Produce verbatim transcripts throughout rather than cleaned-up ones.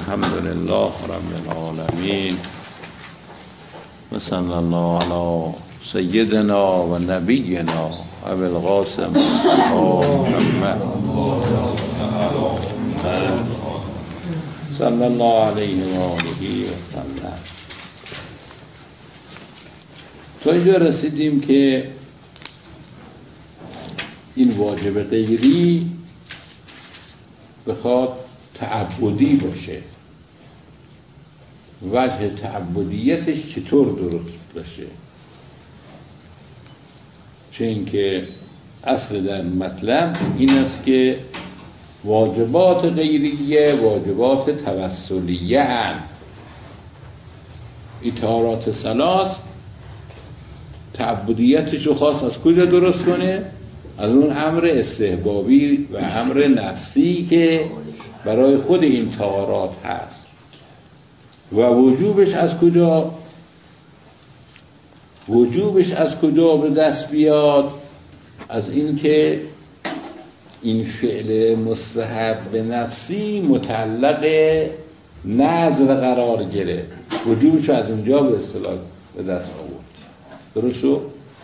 الحمد لله رب العالمين و صلی الله علی سیدنا و نبینا ابی القاسم محمد صلی الله علیه و آله و سلم. تا اینجا رسیدیم که این واجب غیری بخواد تعبدی باشه، وجه تعبدیتش چطور درست باشه؟ چه اینکه اصل در مطلب این است که واجبات غیریه واجبات توسلیه هستند. اطهارات ثلاث تعبدیتش رو خواست از کجا درست کنه؟ از اون امر استحبابی و امر نفسی که برای خود این طهارات هست. و وجوبش از کجا وجوبش از کجا به دست بیاد؟ از این که این فعل مستحب نفسی متعلق نظر قرار گرفت، وجوبش از اونجا به اصطلاح به دست آورد. درست شد؟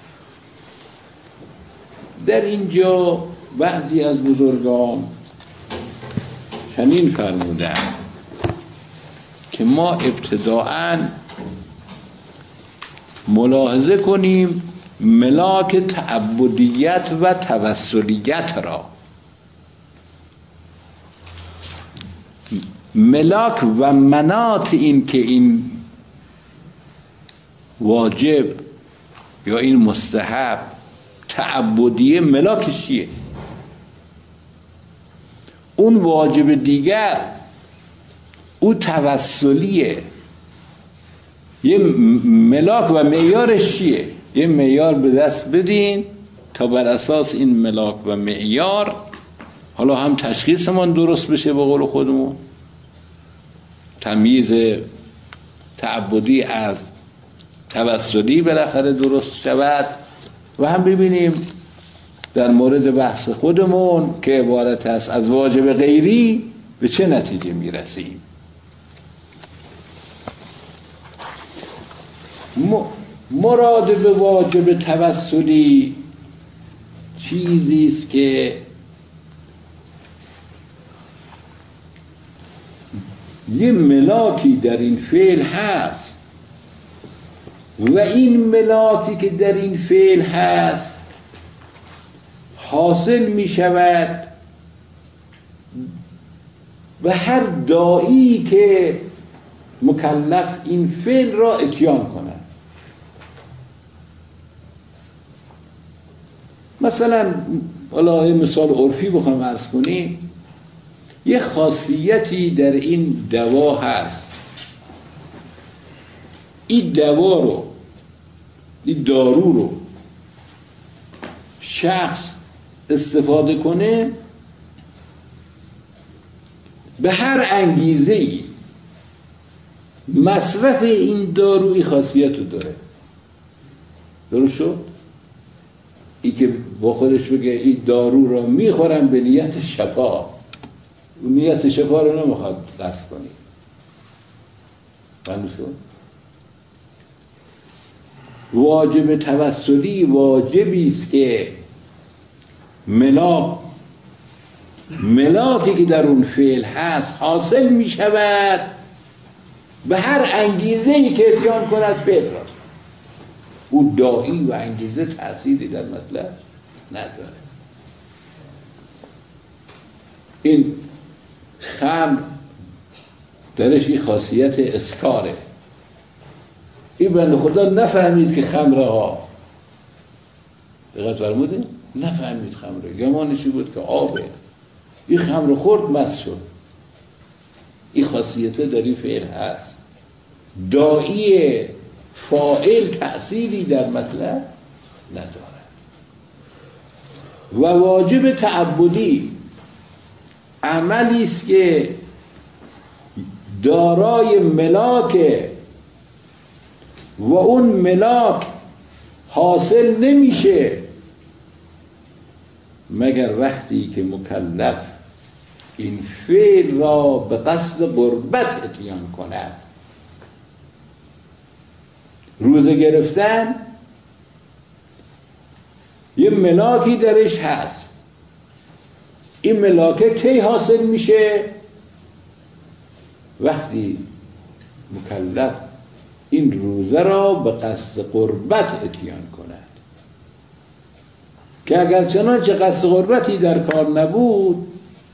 در اینجا بعضی از بزرگان چنین فرمودند که ما ابتداءً ملاحظه کنیم ملاک تعبدیت و توسلیت را. ملاک و منات این که این واجب یا این مستحب تعبدیه ملاکش چیه؟ اون واجب دیگر او توسلیه. یه ملاک و معیارش چیه؟ یه معیار به دست بدین تا بر اساس این ملاک و معیار حالا هم تشخیصمون درست بشه، به قول خودمون تمییز تعبدی از توسلی بالاخره درست شود، و هم ببینیم در مورد بحث خودمون که عبارت است از واجب غیری به چه نتیجه میرسیم. مراد به واجب توسلی چیزی است که یه ملاکی در این فعل هست و این ملاکی که در این فعل هست حاصل می شود و هر داعی که مکلف این فعل را اتیان کند. مثلا حالا یه مثال عرفی بخوام عرض کنیم، یه خاصیتی در این دوا هست، این دوا رو این دارو رو شخص استفاده کنه به هر انگیزه‌ای مصرف این داروی خاصیت رو داره. درست شد؟ این که با خودش بگه این دارو رو میخورم به نیت شفا، اون نیت شفا رو نمیخواد قصد کنی. معلوم شد؟ واجب توسلی واجبی است که ملاک ملاکی که در اون فعل هست حاصل می شود به هر انگیزه‌ای که اتیان کند فعل را. او داعی و انگیزه تأثیری در مطلب نداره. این خمر درش این خاصیت اسکاره. این بنده خدا نفهمید که خمره ها، دقت فرمودید؟ نفهمید خمره، گمانشی بود که آبه. این خمر خورد مست شد. این خاصیت در این فعل هست. داعی فاعل تأثیری در مطلب نداره. و واجب تعبدی عملی است که دارای ملاک و اون ملاک حاصل نمیشه مگر وقتی که مکلف این فعل را به قصد قربت اتیان کند. روزه گرفتن یه ملاکی درش هست. این ملاکه کی حاصل میشه؟ وقتی مکلف این روزه را به قصد قربت اتیان کند، که اگر چنانچه قصد قربتی در کار نبود،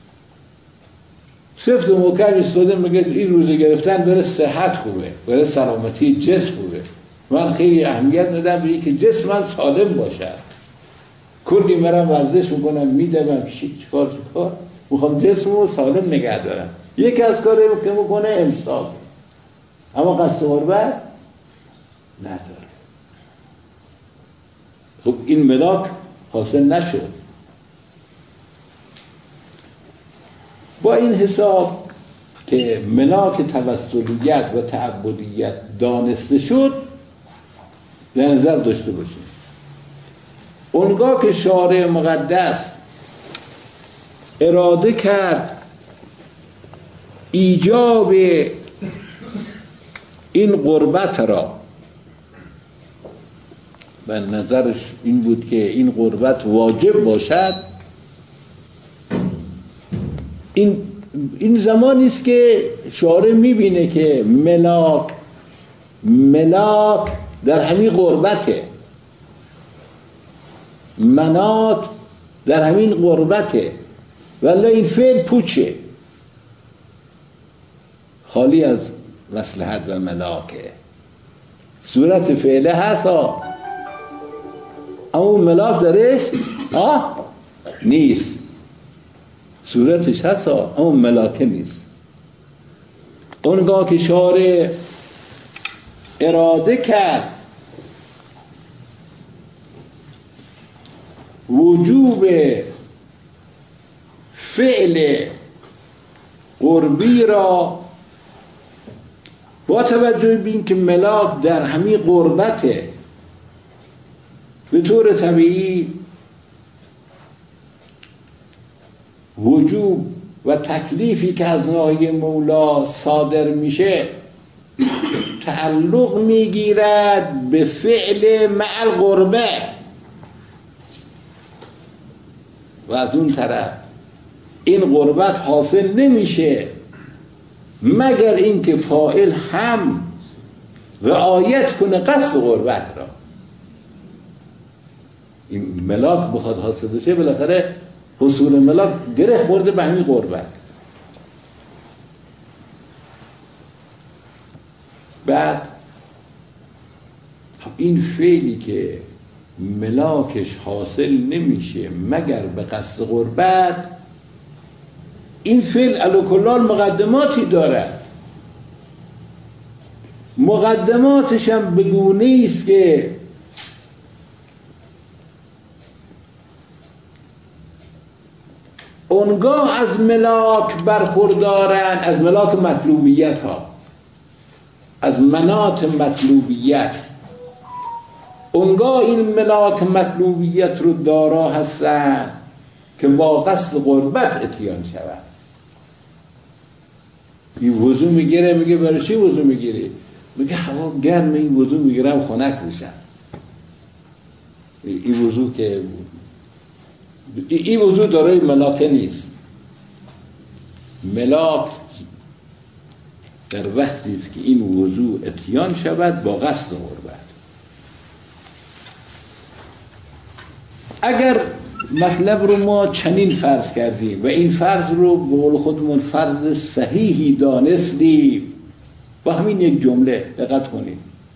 سفت و محکم ایستاده میگه این روزه گرفتن برای صحت خوبه، برای سلامتی جسم خوبه، من خیلی اهمیت ندم به اینکه جسمم سالم باشد، کلی مرم ورزش میکنم میدوم چیکار چیکار میخوام جسمو سالم نگه دارم. یکی از کاری که میکنه امساک، اما قصد قربت نداره. خب این ملاک حاصل نشد. با این حساب که ملاک توسلیت و تعبدیت دانسته شد، در نظر داشته باشیم اونگاه که شارع مقدس اراده کرد ایجاب این قربت را، به نظرش این بود که این قربت واجب باشد، این این زمانی است که شارع میبینه که ملاک ملاک در همین قربته، منات در همین قربته، ولی این فعل پوچه، خالی از مصلحت و ملاکه. صورت فعله هست ها، اما ملاک درش ها نیست، صورتش هست ها اما ملاکه نیست. اونگاه که شارع اراده کرد وجوب فعل قربی را، با توجه به این که ملاک در همین قربته، به طور طبیعی وجوب و تکلیفی که از ناحیه مولا صادر میشه تعلق میگیرد به فعل مع القربه، و از اون طرف این قربت حاصل نمیشه مگر اینکه فاعل هم رعایت کنه قصد قربت را. این ملاک بخواد حاصل بشه بالاخره حصول ملاک گره خورده به همین قربت. بعد این فعلی که ملاکش حاصل نمیشه مگر به قصد قربت، این فعل علی کل حال مقدماتی دارد. مقدماتش هم به گونه است که اونگاه از ملاک برخوردارن، از ملاک مطلوبیت ها، از مناط مطلوبیت، اونگاه این ملاک مطلوبیت رو دارا هستن که با قصد قربت اتیان شود. این وضو میگیره، میگه برای چی وضو میگیری؟ میگه هوا گرمه، این وضو میگیرم خنک میشم. این وضو که این وضو دارای ملاک نیست. ملاک در وقتی است که این وضو اتیان شود با قصد قربت. اگر مطلب رو ما چنین فرض کردیم و این فرض رو به قول خودمون فرض صحیحی دانستیم، با همین یک جمله دقت کنیم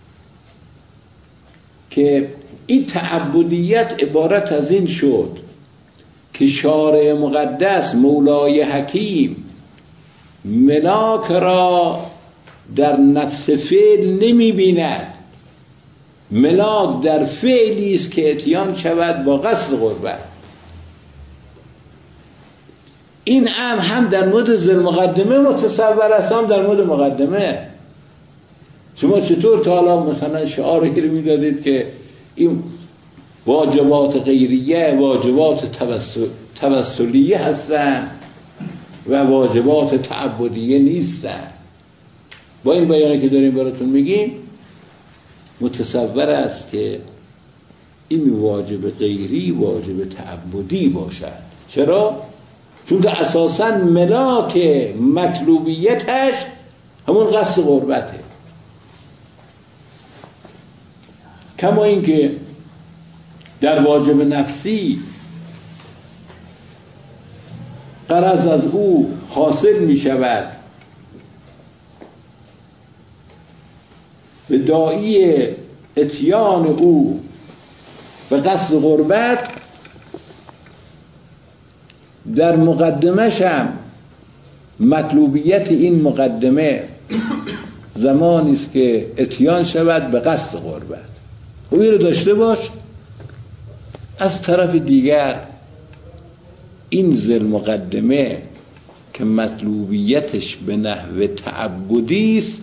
که این تعبدیت عبارت از این شد که شارع مقدس مولای حکیم ملاک را در نفس فعل نمی بیند، ملاک در فعلی است که اتیان شود با قصد قربت. این امر هم در مورد ذل مقدمه متصور است، هم در مورد مقدمه. شما چطور تا حالا مثلا شعاری رو میدادید که این واجبات غیریه واجبات توسل... توسلیه هستن، و واجبات تعبدیه نیستن. با این بیانی که داریم براتون میگیم متصور است که این واجب غیری واجب تعبدی باشد. چرا؟ چون که اساساً ملاک مطلوبیتش همون قصد قربته. کما اینکه در واجب نفسی غرض از او حاصل می شود به داعی اتیان او به قصد قربت، در مقدمش هم مطلوبیت این مقدمه زمانی است که اتیان شود به قصد قربت. خب این رو داشته باش. از طرف دیگر این ذل مقدمه که مطلوبیتش به نحو تعبدی است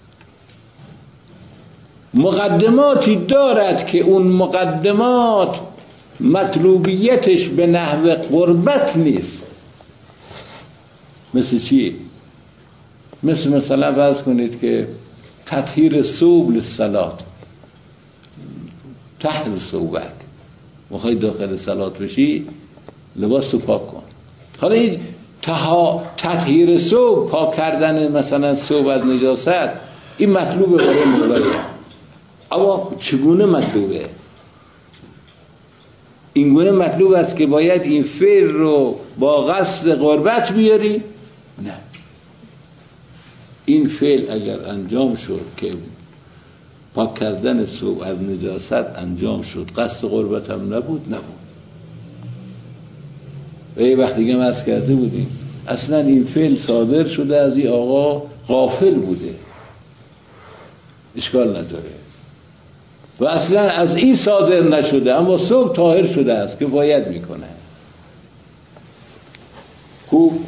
مقدماتی دارد که اون مقدمات مطلوبیتش به نحو قربت نیست. مثل چی؟ مثل مثلا فرض کنید که تطهیر ثوب للصلات، تحت ثوبت میخوای داخل صلات بشی لباس رو پاک کن. حالا این تطهیر ثوب، پاک کردن مثلا ثوب از نجاست، این مطلوبه برای مولایه. اما چگونه مطلوبه؟ این گونه مطلوب است که باید این فعل رو با قصد قربت بیاری؟ نه. این فعل اگر انجام شد که پاک کردن ثوب از نجاست انجام شد، قصد قربت هم نبود نبود. و یه وقت دیگه عرض کرده بودیم اصلا این فعل صادر شده از این آقا غافل بوده، اشکال نداره، و اصلا از این صادر نشده اما ثوب طاهر شده است که باید میکنه. خوب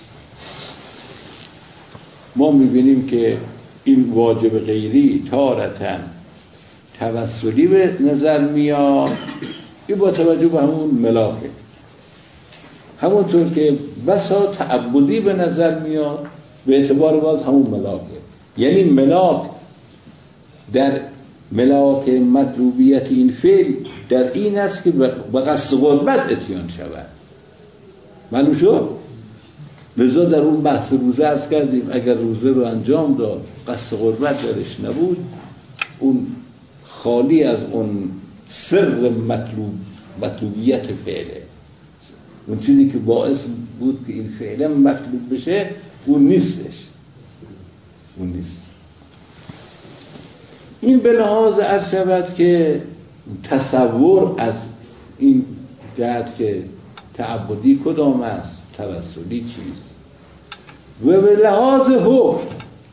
ما میبینیم که این واجب غیری تارتاً توسلی به نظر میاد، این با توجه به همون ملاکه، همونطور که بسا تعبدی به نظر میاد به اعتبار باز همون ملاکه. یعنی ملاک در ملاک مطلوبیت این فعل در این است که به قصد قربت اتیان شود. معلوم شد؟ لذا در اون بحث روزه عرض کردیم اگر روزه رو انجام داد قصد قربت درش نبود، اون خالی از اون سر مطلوب مطلوبیت فعله، اون چیزی که باعث بود که این فعل مطلوب بشه اون نیستش، اون نیست. این به لحاظ عرض شود که تصور از این جهت که تعبدی کدام است، توسلی چیست، و به لحاظ حکم،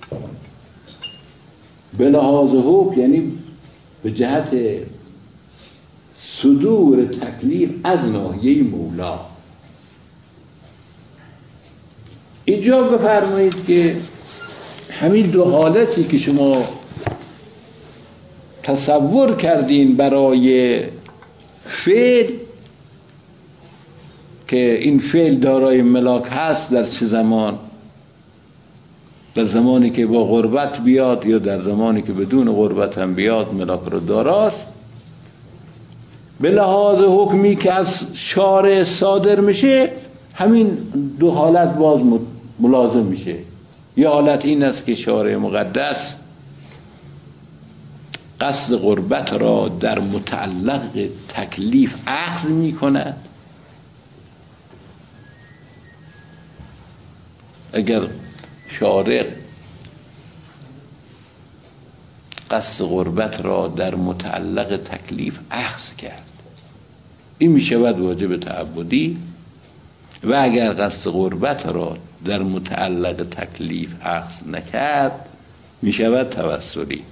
به لحاظ حکم یعنی به جهت صدور تکلیف از ناحیه مولا. اینجا بفرمایید که همین دو حالتی که شما تصور کردین برای فعل که این فعل دارای ملاک هست، در چه زمان؟ در زمانی که با قربت بیاد یا در زمانی که بدون قربت هم بیاد ملاک رو داراست. به لحاظ حکمی که از شارع صادر میشه همین دو حالت باز ملازم میشه. یه حالت این است که شارع مقدس قصد قربت را در متعلق تکلیف اخذ میکند. اگر شارع قصد قربت را در متعلق تکلیف اخذ کرد، این میشود واجب تعبدی، و اگر قصد قربت را در متعلق تکلیف اخذ نکرد میشود توسلی.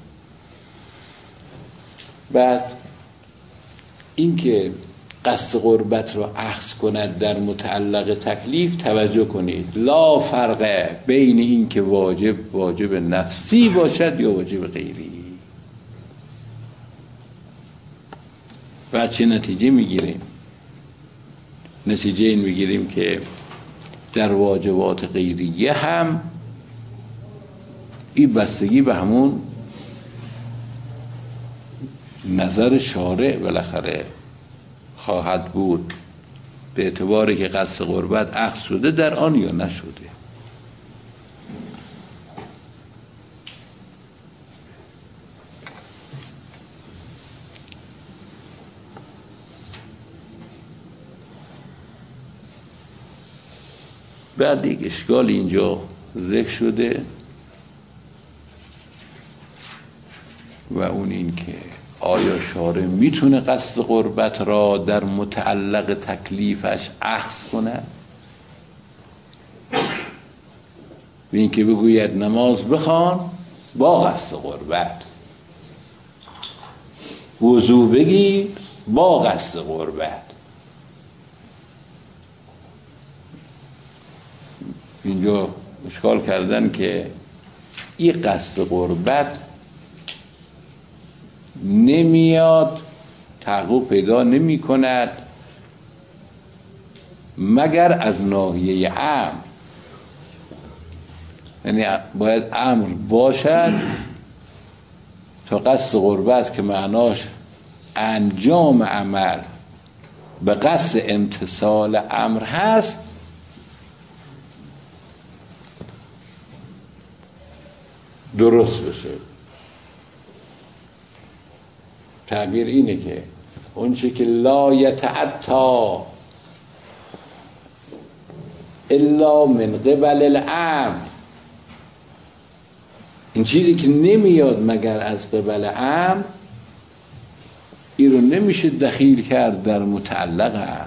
بعد اینکه قصد قربت را اخذ کند در متعلق تکلیف، توجه کنید لا فرق بین این که واجب واجب نفسی باشد یا واجب غیری. بعد چه نتیجه میگیریم؟ نتیجه این میگیریم که در واجبات غیریه هم این بستگی به همون نظر شارع بالاخره خواهد بود، به اعتباری که قصد قربت اخذ شده در آن یا نشده. بعد یک اشکال اینجا ذکر شده و اون این که آیا شارع میتونه قصد قربت را در متعلق تکلیفش اخذ کنه؟ به این که بگوید نماز بخوان با قصد قربت، وضو بگیر با قصد قربت. اینجا اشکال کردن که این قصد قربت نمیاد، تحقق پیدا نمی کند مگر از ناحیه امر، یعنی باید امر باشد تا قصد قربت که معناش انجام عمل به قصد امتثال امر هست درست بشه. تعبیر اینه که اون چه که لا یتعطا الا من قبل الامر، این چیزی که نمیاد مگر از قبل امر، این رو نمیشه دخیل کرد در متعلق امر.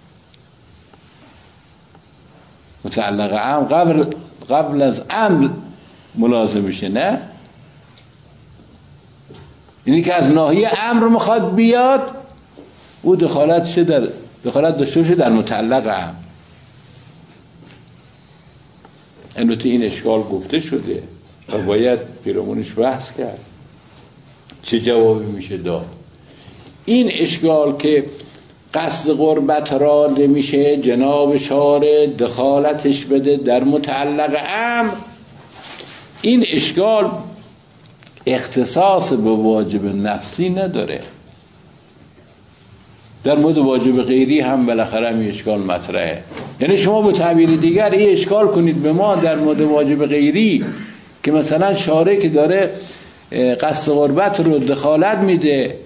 متعلق امر قبل قبل از امر ملازم میشه، نه؟ اینی که از ناحیه امر میخواد بیاد او دخالت شه در دخالت داشته باشه در متعلق امر. البته این اشکال گفته شده و باید پیرامونش بحث کرد چه جوابی میشه داد. این اشکال که قصد قربت را نمیشه جناب شارع دخالتش بده در متعلق امر، این اشکال اختصاص به واجب نفسی نداره. در مورد واجب غیری هم بالاخره این اشکال مطرحه. یعنی شما به تعبیر دیگر این اشکال کنید به ما در مورد واجب غیری که مثلا شارع که داره قصد قربت رو دخالت میده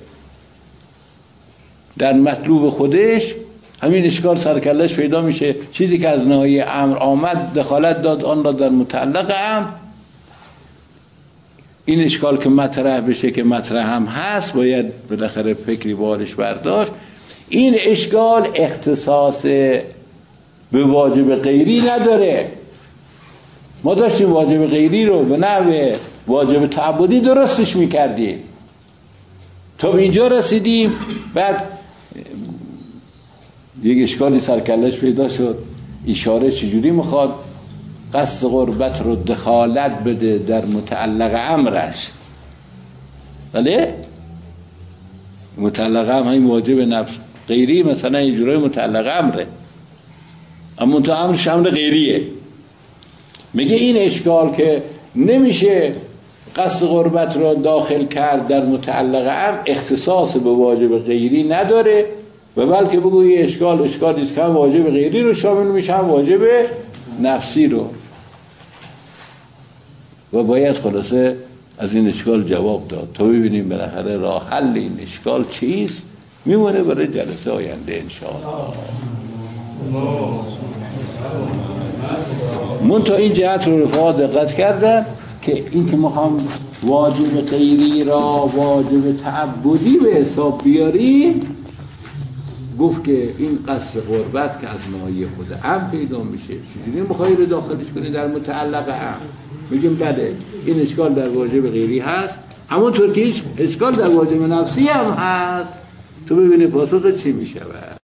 در مطلوب خودش، همین اشکال سرکلش پیدا میشه. چیزی که از ناحیه امر آمد دخالت داد آن را در متعلق امر. این اشکال که مطرح بشه که مطرح هم هست، باید بالاخره فکری بارش برداشت. این اشکال اختصاص به واجب غیری نداره. ما داشتیم واجب غیری رو به نحو واجب تعبدی درستش میکردیم تا به اینجا رسیدیم. بعد یک اشکالی سرکلش پیدا شد، اشاره چجوری میخواد قصد قربت رو دخالت بده در متعلق امرش. ولی متعلق امر همین واجب نفس غیری مثلا اجرای متعلق امره، اما تو امرش امر غیریه. میگه این اشکال که نمیشه قصد قربت رو داخل کرد در متعلق امر اختصاص به واجب غیری نداره و بلکه بگو این اشکال اشکالی است که هم واجب غیری رو شامل میشه هم واجب نفسی رو، و باید خلاصه از این اشکال جواب داد تا ببینیم بالاخره راه حل این اشکال چیست. میمونه برای جلسه آینده انشاءالله. من تا این جهت رو رفاق دقت کردن که این که میخوام واجب غیری را واجب تعبدی به حساب بیاریم، گفت که این قصد قربت که از ناحیه خود امر پیدا میشه چجوری میخوایی رو داخلش کنی در متعلق امر؟ میگیم بله این اشکال در واجب غیری هست، همونطور که اشکال در واجب نفسی هم هست. تو ببینی پاسخ چی میشه.